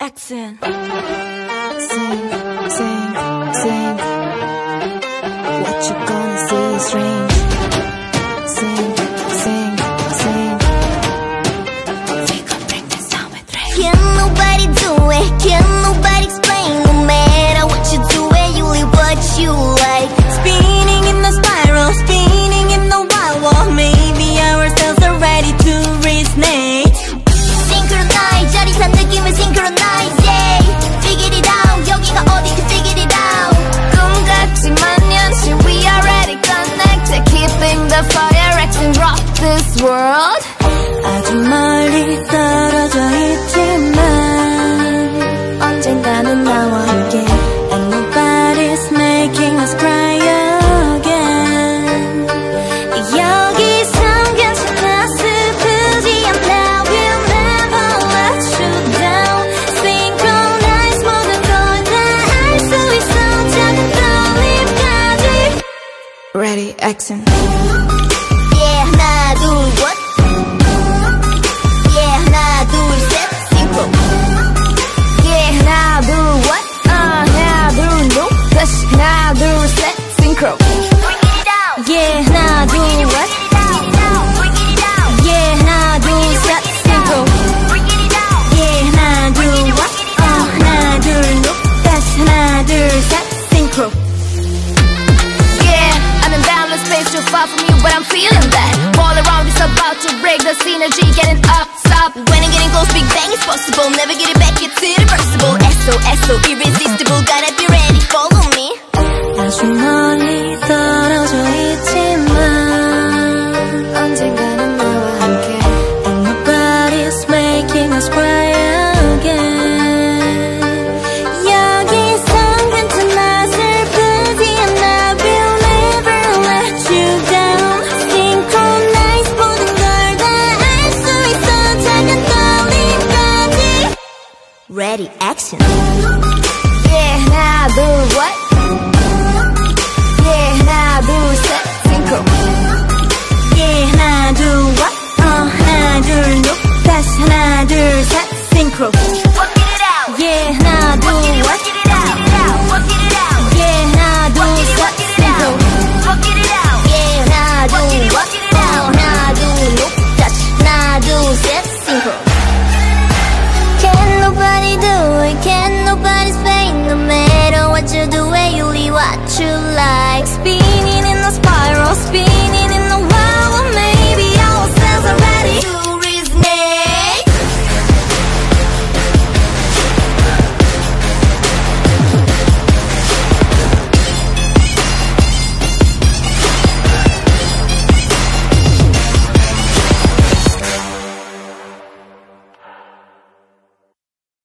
accent. Sing, sing, sing. What you gonna see is strange. Sing, sing, sing. We gon' bring this down with rain. Can nobody do it? Can nobody explain? No matter what you do, you live what you like. Spinning in the spiral, spinning in the wild world. Maybe ourselves are ready to resonate. Synchronize, 짜릿한 느낌을 synchronize, yeah. Figure it out, 여기가 어딘지 figure it out. 꿈 같지만 현실, we already connected. Keeping the fire, and rock this world. 아주 멀리 떨어져 있지만 언젠가는 나와 함께. And nobody's making us cry again. 여기선 괜찮아, 슬프지 않아. We'll never let you down. Synchronize, 모든 걸 다 알 수 있어. 작은 떨림까지. Ready, accent. Yeah, 하나, 둘, what? Yeah, 하나, 둘, 셋, synchro. Yeah, 하나, 둘, what? 하나, 둘, no. 다시 하나, 둘, 셋, synchro. Bring it down. Yeah, 하나, 둘, what? Bring it down. Bring it down. Yeah, 하나, 둘, 셋, synchro. Bring it down. Yeah, 하나, 둘, what? 하나, 둘, no. 다시 하나, 둘, 셋, synchro. Yeah, I'm in boundless space, too far from you, but I'm feeling that. All around is about to break the synergy, getting up, stop. When I'm getting close, big bang is possible. Never get it back, it's irreversible. SO, irresistible. Gotta be ready, follow me. 아주 멀리 떨어져 있지만 언젠가는 나와 함께. And nobody's making us cry again. 여기선 괜찮아, 슬프지 않아. We'll never let you down. Synchronize, 모든 걸 다 알 수 있어. 작은 떨림까지. Ready, action. Yeah, 하나, 둘, what? Yeah, 하나, 둘, 셋, synchro. Yeah, 하나, 둘, what? 하나, 둘, no. 다시 하나, 둘, 셋, synchro.